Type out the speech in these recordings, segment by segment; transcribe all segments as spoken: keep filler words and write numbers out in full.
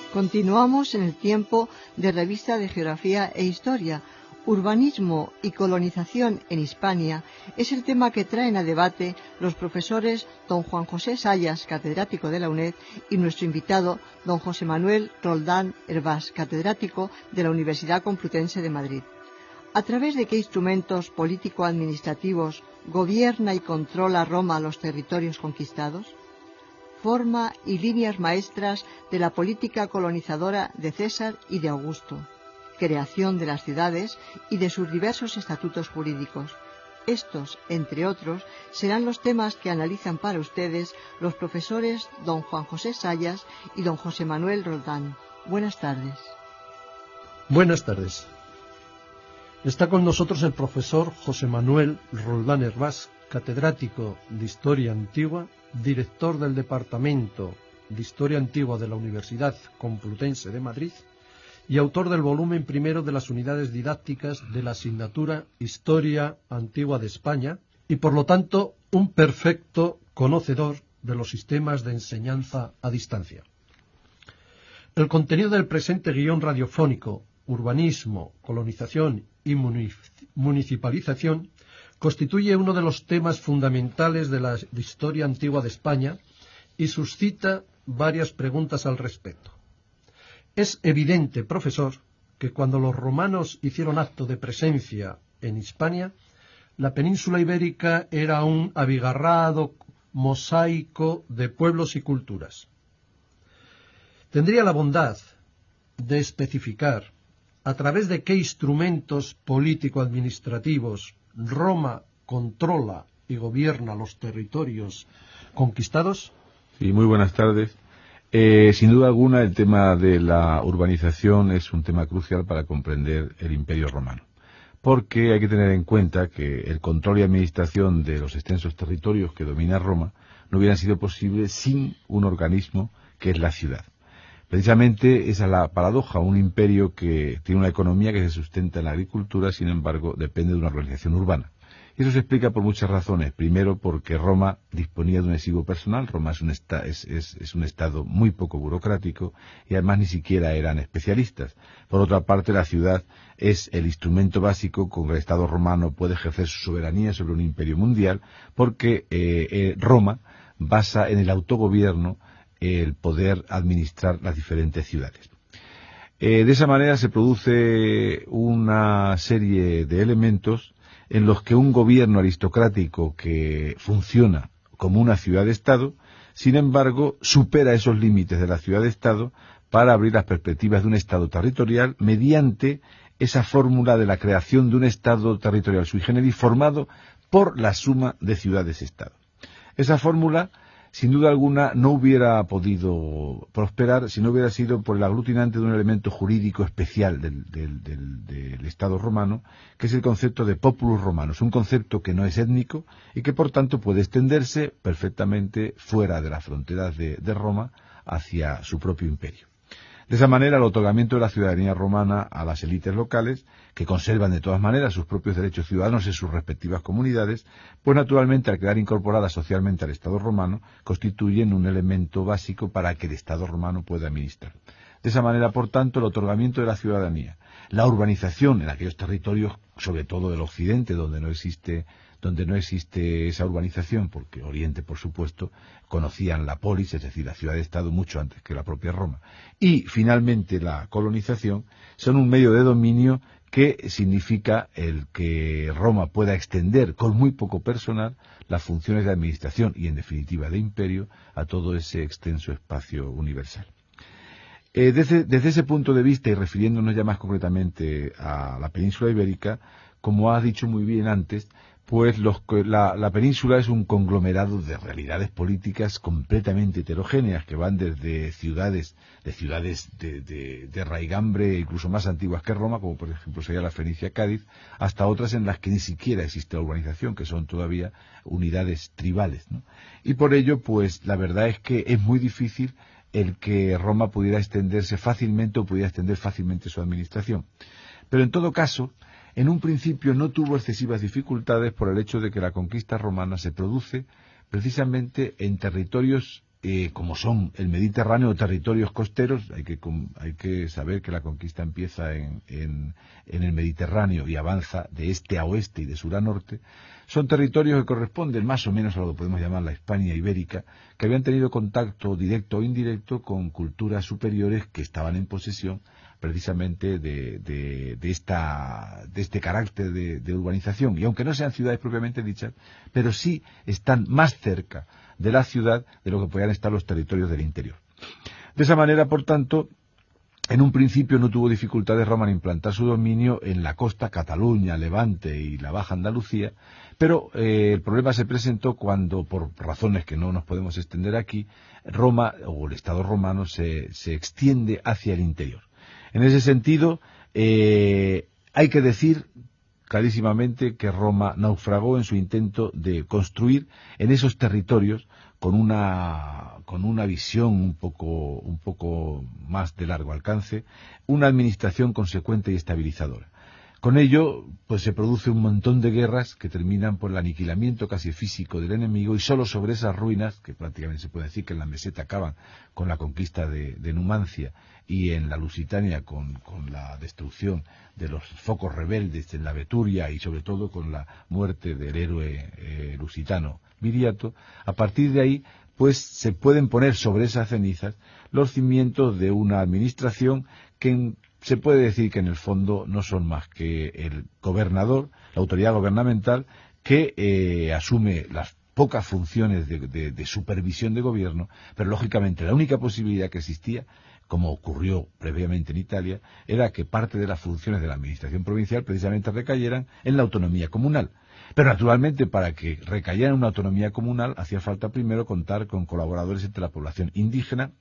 Continuamos en el tiempo de Revista de Geografía e Historia. Urbanismo y colonización en Hispania es el tema que traen a debate los profesores don Juan José Sayas, catedrático de la UNED, y nuestro invitado don José Manuel Roldán Hervás, catedrático de la Universidad Complutense de Madrid. ¿A través de qué instrumentos político-administrativos gobierna y controla Roma los territorios conquistados? Forma y líneas maestras de la política colonizadora de César y de Augusto. Creación de las ciudades y de sus diversos estatutos jurídicos. Estos, entre otros, serán los temas que analizan para ustedes los profesores don Juan José Sayas y don José Manuel Roldán. Buenas tardes. Buenas tardes. Está con nosotros el profesor José Manuel Roldán Hervás, catedrático de Historia Antigua, director del Departamento de Historia Antigua de la Universidad Complutense de Madrid y autor del volumen primero de las unidades didácticas de la asignatura Historia Antigua de España y, por lo tanto, un perfecto conocedor de los sistemas de enseñanza a distancia. El contenido del presente guión radiofónico, urbanismo, colonización y municipalización, constituye uno de los temas fundamentales de la Historia Antigua de España y suscita varias preguntas al respecto. Es evidente, profesor, que cuando los romanos hicieron acto de presencia en Hispania, la península ibérica era un abigarrado mosaico de pueblos y culturas. ¿Tendría la bondad de especificar a través de qué instrumentos político-administrativos Roma controla y gobierna los territorios conquistados? Sí, muy buenas tardes. Eh, sin duda alguna, el tema de la urbanización es un tema crucial para comprender el Imperio Romano, porque hay que tener en cuenta que el control y administración de los extensos territorios que domina Roma no hubieran sido posibles sin un organismo que es la ciudad. Precisamente esa es la paradoja, un imperio que tiene una economía que se sustenta en la agricultura, sin embargo, depende de una organización urbana. Y eso se explica por muchas razones. Primero, porque Roma disponía de un exiguo personal. Roma es un, esta, es, es, es un estado muy poco burocrático y además ni siquiera eran especialistas. Por otra parte, la ciudad es el instrumento básico con que el Estado romano puede ejercer su soberanía sobre un imperio mundial, porque eh, eh, Roma basa en el autogobierno el poder administrar las diferentes ciudades. Eh, de esa manera se produce una serie de elementos en los que un gobierno aristocrático que funciona como una ciudad-estado, sin embargo, supera esos límites de la ciudad-estado para abrir las perspectivas de un estado territorial mediante esa fórmula de la creación de un estado territorial sui generis formado por la suma de ciudades-estado. Esa fórmula, sin duda alguna, no hubiera podido prosperar si no hubiera sido por el aglutinante de un elemento jurídico especial del, del, del, del Estado romano, que es el concepto de populus romanus, un concepto que no es étnico y que, por tanto, puede extenderse perfectamente fuera de las fronteras de, de Roma hacia su propio imperio. De esa manera, el otorgamiento de la ciudadanía romana a las élites locales, que conservan de todas maneras sus propios derechos ciudadanos en sus respectivas comunidades, pues naturalmente al quedar incorporadas socialmente al Estado romano, constituyen un elemento básico para que el Estado romano pueda administrar. De esa manera, por tanto, el otorgamiento de la ciudadanía, la urbanización en aquellos territorios, sobre todo del occidente, donde no existe donde no existe esa urbanización, porque Oriente, por supuesto, conocían la polis, es decir, la ciudad-estado, mucho antes que la propia Roma. Y, finalmente, la colonización, son un medio de dominio que significa el que Roma pueda extender con muy poco personal las funciones de administración y, en definitiva, de imperio a todo ese extenso espacio universal. Eh, desde, desde ese punto de vista, y refiriéndonos ya más concretamente a la península ibérica, como has dicho muy bien antes, pues los, la, la península es un conglomerado de realidades políticas completamente heterogéneas que van desde ciudades, de ciudades de, de, de raigambre incluso más antiguas que Roma, como por ejemplo sería la Fenicia Cádiz, hasta otras en las que ni siquiera existe la urbanización, que son todavía unidades tribales, ¿no? Y por ello, pues la verdad es que es muy difícil el que Roma pudiera extenderse fácilmente o pudiera extender fácilmente su administración. Pero en todo caso, en un principio no tuvo excesivas dificultades por el hecho de que la conquista romana se produce precisamente en territorios eh, como son el Mediterráneo o territorios costeros. Hay que, hay que saber que la conquista empieza en, en, en el Mediterráneo y avanza de este a oeste y de sur a norte. Son territorios que corresponden más o menos a lo que podemos llamar la Hispania ibérica, que habían tenido contacto directo o indirecto con culturas superiores que estaban en posesión precisamente de, de, de, esta, de este carácter de, de urbanización. Y aunque no sean ciudades propiamente dichas, pero sí están más cerca de la ciudad de lo que podían estar los territorios del interior. De esa manera, por tanto, en un principio no tuvo dificultades Roma en implantar su dominio en la costa, Cataluña, Levante y la Baja Andalucía, pero eh, el problema se presentó cuando, por razones que no nos podemos extender aquí, Roma, o el Estado romano, se, se extiende hacia el interior. En ese sentido, eh, hay que decir clarísimamente que Roma naufragó en su intento de construir en esos territorios con una con una visión un poco un poco más de largo alcance, una administración consecuente y estabilizadora. Con ello, pues se produce un montón de guerras que terminan por el aniquilamiento casi físico del enemigo, y solo sobre esas ruinas, que prácticamente se puede decir que en la meseta acaban con la conquista de, de Numancia y en la Lusitania con, con la destrucción de los focos rebeldes en la Veturia y sobre todo con la muerte del héroe eh, lusitano Viriato, a partir de ahí pues se pueden poner sobre esas cenizas los cimientos de una administración que en se puede decir que en el fondo no son más que el gobernador, la autoridad gubernamental, que eh, asume las pocas funciones de, de, de supervisión de gobierno, pero lógicamente la única posibilidad que existía, como ocurrió previamente en Italia, era que parte de las funciones de la administración provincial precisamente recayeran en la autonomía comunal. Pero naturalmente, para que recayera en una autonomía comunal, hacía falta primero contar con colaboradores entre la población indígena,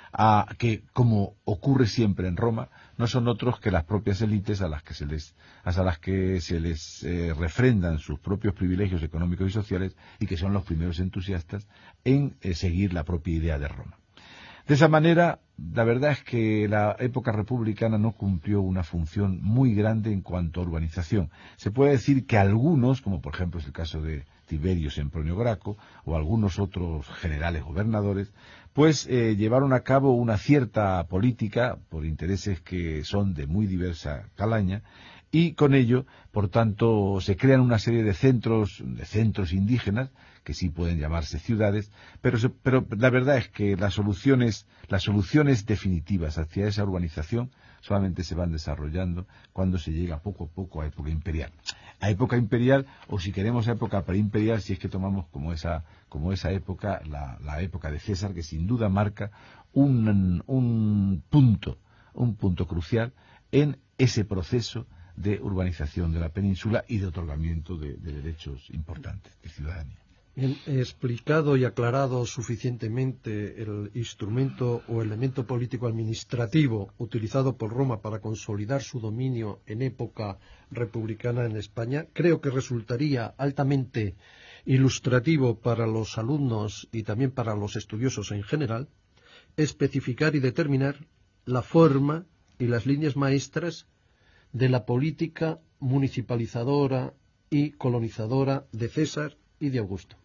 a que, como ocurre siempre en Roma, no son otros que las propias élites a las que se les, a las que se les eh, refrendan sus propios privilegios económicos y sociales, y que son los primeros entusiastas en eh, seguir la propia idea de Roma. De esa manera, la verdad es que la época republicana no cumplió una función muy grande en cuanto a urbanización. Se puede decir que algunos, como por ejemplo es el caso de Tiberio Sempronio Graco, o algunos otros generales gobernadores, pues eh, llevaron a cabo una cierta política por intereses que son de muy diversa calaña, y con ello, por tanto, se crean una serie de centros, de centros indígenas, que sí pueden llamarse ciudades, pero, se, pero la verdad es que las soluciones, las soluciones definitivas hacia esa urbanización solamente se van desarrollando cuando se llega poco a poco a época imperial. A época imperial, o si queremos a época preimperial, si es que tomamos como esa, como esa época, la, la época de César, que sin duda marca un, un punto, un punto crucial en ese proceso de urbanización de la península y de otorgamiento de, de derechos importantes de ciudadanía. Bien, he explicado y aclarado suficientemente el instrumento o elemento político administrativo utilizado por Roma para consolidar su dominio en época republicana en España. Creo que resultaría altamente ilustrativo para los alumnos y también para los estudiosos en general especificar y determinar la forma y las líneas maestras de la política municipalizadora y colonizadora de César y de Augusto.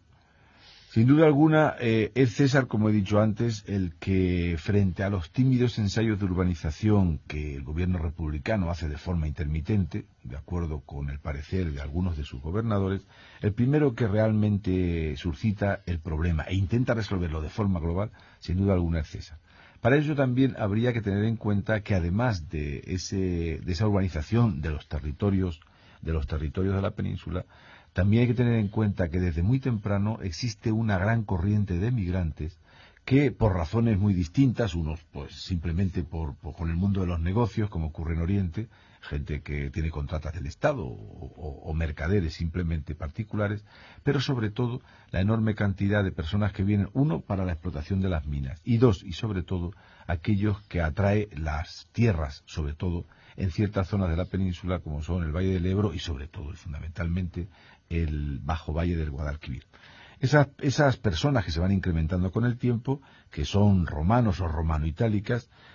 Sin duda alguna, eh, es César, como he dicho antes, el que, frente a los tímidos ensayos de urbanización que el gobierno republicano hace de forma intermitente, de acuerdo con el parecer de algunos de sus gobernadores, el primero que realmente suscita el problema e intenta resolverlo de forma global, sin duda alguna es César. Para ello también habría que tener en cuenta que además de, ese, de esa urbanización de los territorios, de los territorios de la península, también hay que tener en cuenta que desde muy temprano existe una gran corriente de emigrantes que, por razones muy distintas, unos pues simplemente por, por con el mundo de los negocios, como ocurre en Oriente, gente que tiene contratas del Estado o, o, o mercaderes simplemente particulares, pero sobre todo la enorme cantidad de personas que vienen, uno, para la explotación de las minas, y dos, y sobre todo, aquellos que atrae las tierras, sobre todo, en ciertas zonas de la península, como son el Valle del Ebro y sobre todo, y fundamentalmente, el bajo valle del Guadalquivir. Esas, esas personas que se van incrementando con el tiempo, que son romanos o romano-itálicas,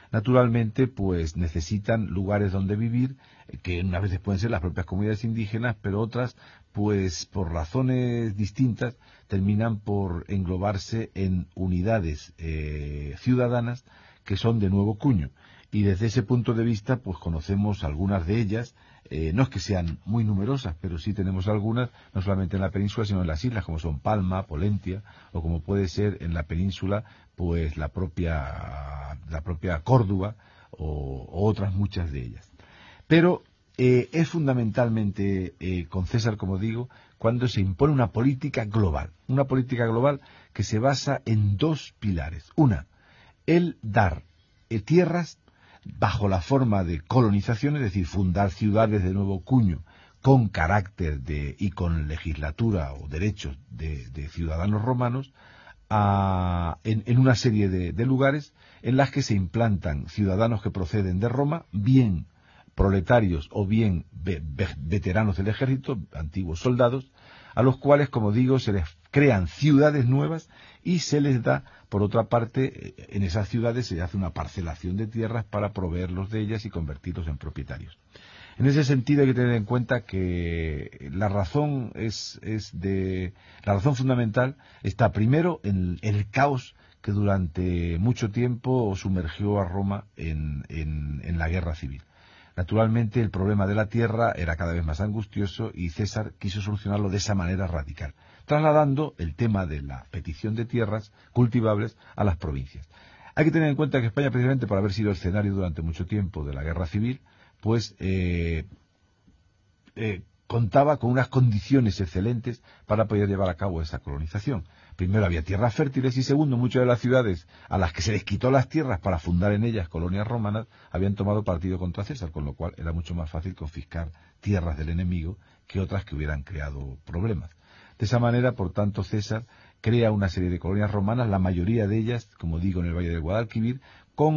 naturalmente pues necesitan lugares donde vivir, que unas veces pueden ser las propias comunidades indígenas, pero otras pues por razones distintas terminan por englobarse en unidades eh, ciudadanas que son de nuevo cuño. Y desde ese punto de vista pues conocemos algunas de ellas. Eh, no es que sean muy numerosas, pero sí tenemos algunas, no solamente en la península, sino en las islas, como son Palma, Polentia, o como puede ser en la península, pues la propia, la propia Córdoba, o, o otras muchas de ellas. Pero eh, es fundamentalmente eh, con César, como digo, cuando se impone una política global, una política global que se basa en dos pilares. Una, el dar eh, tierras bajo la forma de colonización, es decir, fundar ciudades de nuevo cuño con carácter de y con legislatura o derechos de, de ciudadanos romanos a, en, en una serie de, de lugares en las que se implantan ciudadanos que proceden de Roma, bien proletarios o bien ve, ve, veteranos del ejército, antiguos soldados, a los cuales, como digo, se les crean ciudades nuevas y se les da, por otra parte, en esas ciudades se hace una parcelación de tierras para proveerlos de ellas y convertirlos en propietarios. En ese sentido hay que tener en cuenta que la razón es, es de la razón fundamental está primero en, en el caos que durante mucho tiempo sumergió a Roma en, en, en la guerra civil. Naturalmente el problema de la tierra era cada vez más angustioso y César quiso solucionarlo de esa manera radical, trasladando el tema de la petición de tierras cultivables a las provincias. Hay que tener en cuenta que España, precisamente por haber sido escenario durante mucho tiempo de la guerra civil, pues eh, eh, contaba con unas condiciones excelentes para poder llevar a cabo esa colonización. Primero había tierras fértiles y segundo, muchas de las ciudades a las que se les quitó las tierras para fundar en ellas colonias romanas habían tomado partido contra César, con lo cual era mucho más fácil confiscar tierras del enemigo que otras que hubieran creado problemas. De esa manera, por tanto, César crea una serie de colonias romanas, la mayoría de ellas, como digo, en el Valle del Guadalquivir, con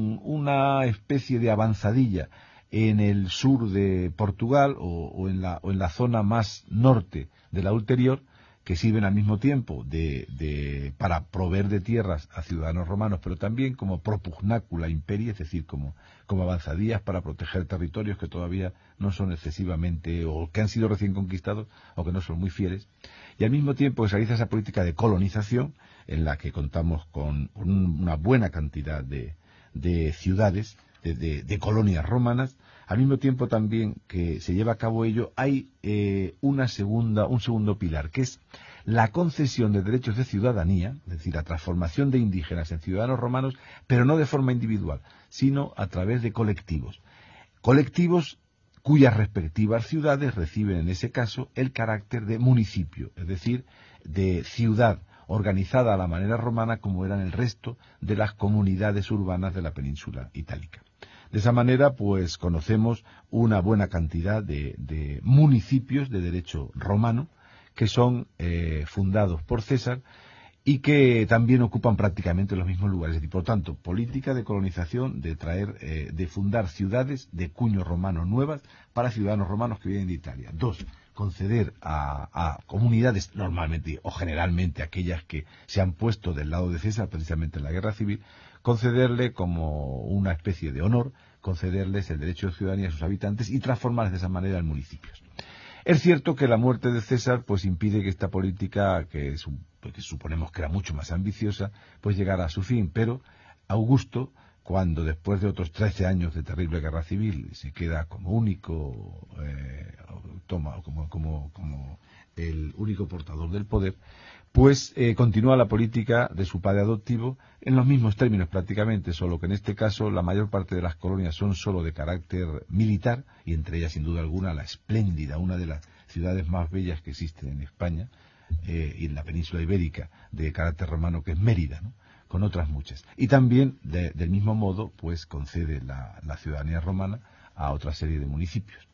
una especie de avanzadilla en el sur de Portugal o, o, en la, o en la zona más norte de la ulterior, que sirven al mismo tiempo de, de, para proveer de tierras a ciudadanos romanos, pero también como propugnácula imperii, es decir, como, como avanzadillas para proteger territorios que todavía no son excesivamente, o que han sido recién conquistados, o que no son muy fieles. Y al mismo tiempo que se realiza esa política de colonización, en la que contamos con una buena cantidad de, de ciudades, de, de, de colonias romanas, al mismo tiempo también que se lleva a cabo ello, hay eh, una segunda, un segundo pilar, que es la concesión de derechos de ciudadanía, es decir, la transformación de indígenas en ciudadanos romanos, pero no de forma individual, sino a través de colectivos. Colectivos cuyas respectivas ciudades reciben en ese caso el carácter de municipio, es decir, de ciudad organizada a la manera romana como eran el resto de las comunidades urbanas de la península itálica. De esa manera, pues, conocemos una buena cantidad de, de municipios de derecho romano que son eh, fundados por César y que también ocupan prácticamente los mismos lugares. Y por tanto, política de colonización, de traer, eh, de fundar ciudades de cuño romano nuevas para ciudadanos romanos que vienen de Italia. Dos, conceder a, a comunidades, normalmente o generalmente aquellas que se han puesto del lado de César, precisamente en la guerra civil, concederle como una especie de honor, concederles el derecho de ciudadanía a sus habitantes y transformarles de esa manera en municipios. Es cierto que la muerte de César pues impide que esta política, que, es un, que suponemos que era mucho más ambiciosa, pues llegara a su fin, pero Augusto, cuando después de otros trece años de terrible guerra civil se queda como único, eh, toma como, como, como el único portador del poder, pues eh, continúa la política de su padre adoptivo en los mismos términos prácticamente, solo que en este caso la mayor parte de las colonias son solo de carácter militar, y entre ellas sin duda alguna la espléndida, una de las ciudades más bellas que existen en España eh, y en la península ibérica de carácter romano, que es Mérida, ¿no?, con otras muchas. Y también, de, del mismo modo, pues concede la, la ciudadanía romana a otra serie de municipios.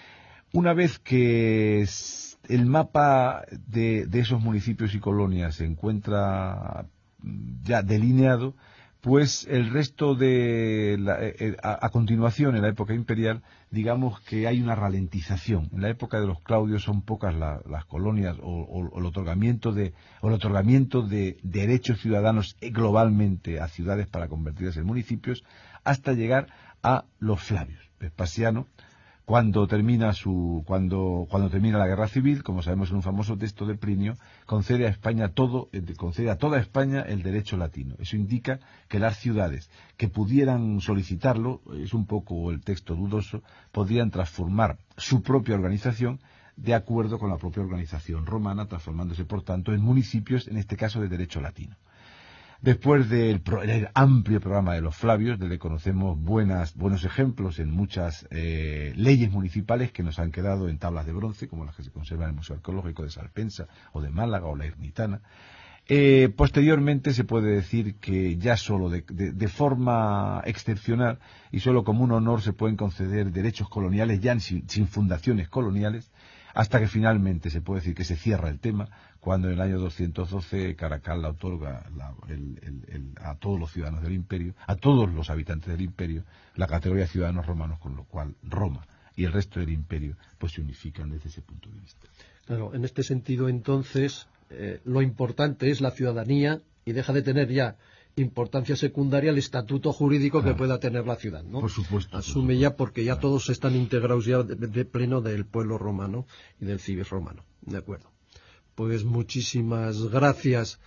Una vez que el mapa de, de esos municipios y colonias se encuentra ya delineado, Pues el resto de, la, eh, a, a continuación, en la época imperial, digamos que hay una ralentización. En la época de los Claudios son pocas la, las colonias o, o, o el otorgamiento de, o el otorgamiento de derechos ciudadanos globalmente a ciudades para convertirlas en municipios, hasta llegar a los Flavios. Vespasiano, cuando termina su cuando cuando termina la guerra civil, como sabemos en un famoso texto de Plinio, concede a España todo concede a toda España el derecho latino. Eso indica que las ciudades que pudieran solicitarlo, es un poco el texto dudoso, podrían transformar su propia organización de acuerdo con la propia organización romana, transformándose por tanto en municipios, en este caso de derecho latino. Después del pro, el amplio programa de los Flavios, del que conocemos buenas, buenos ejemplos en muchas eh, leyes municipales que nos han quedado en tablas de bronce, como las que se conservan en el Museo Arqueológico de Salpensa o de Málaga o la Ermitana. Eh, posteriormente se puede decir que ya solo de, de, de forma excepcional y solo como un honor se pueden conceder derechos coloniales ya sin, sin fundaciones coloniales, hasta que finalmente se puede decir que se cierra el tema cuando en el año doscientos doce Caracal la otorga la, el, el, el, a todos los ciudadanos del imperio, a todos los habitantes del imperio, la categoría de ciudadanos romanos, con lo cual Roma y el resto del imperio pues se unifican desde ese punto de vista. Claro, en este sentido entonces eh, lo importante es la ciudadanía y deja de tener ya importancia secundaria el estatuto jurídico claro. que pueda tener la ciudad, ¿no? Por supuesto. Asume por supuesto, ya porque ya claro. todos están integrados ya de, de pleno del pueblo romano y del civis romano. De acuerdo. Pues muchísimas gracias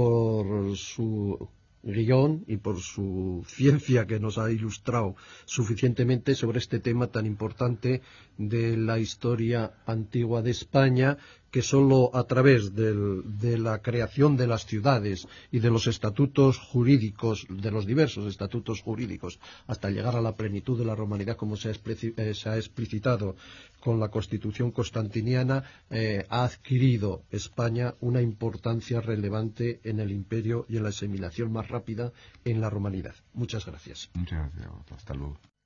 por su guión y por su ciencia que nos ha ilustrado suficientemente sobre este tema tan importante de la historia antigua de España, que solo a través del, de la creación de las ciudades y de los estatutos jurídicos, de los diversos estatutos jurídicos, hasta llegar a la plenitud de la romanidad, como se ha, eh, se ha explicitado con la Constitución constantiniana, eh, ha adquirido España una importancia relevante en el imperio y en la asimilación más rápida en la romanidad. Muchas gracias. Muchas gracias. Hasta luego.